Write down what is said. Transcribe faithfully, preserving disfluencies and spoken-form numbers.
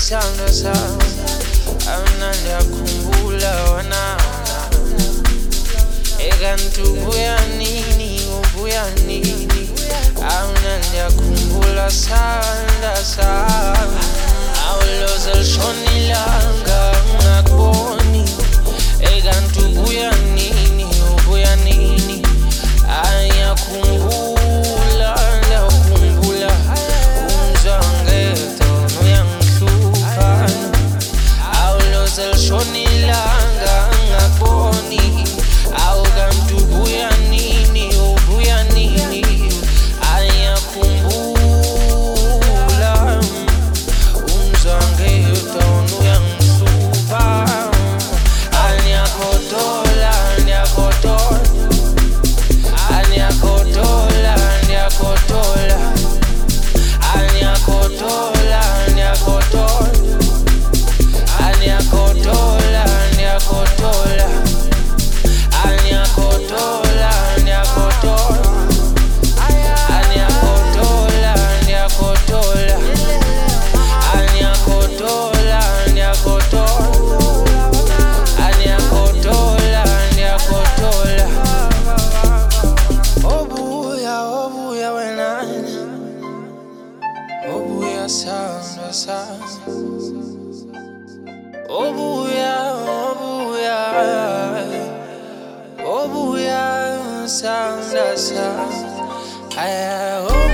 sound of sound. Amnandi akhumbula wana ekanti ubuya nini ubuya nini. Amnandi akhumbula sanda sanda. Awuloze lishona ilanga ngakuboni ekanti ubuya nini ubuya nini. Ayakhumbula ndakhumbula umzwangedwa uyangihlupha. Awuloze lishona ilanga ngakuboni awu kanti ubuya nini ubuya nini. Ayakhumbula umzwangedwa uyangihlupha. Anyakhotola anyakhotola anyakhotola anyakhotola anyakhotola anyakhotola anyakhotola anyakhotola anyakhotola anyakhotola anyakhotola anyakhotola anyakhotola anyakhotola anyakhotola. Obuya obuya wena obuya sound sound. Obuya obuya obuya sound sound. Aya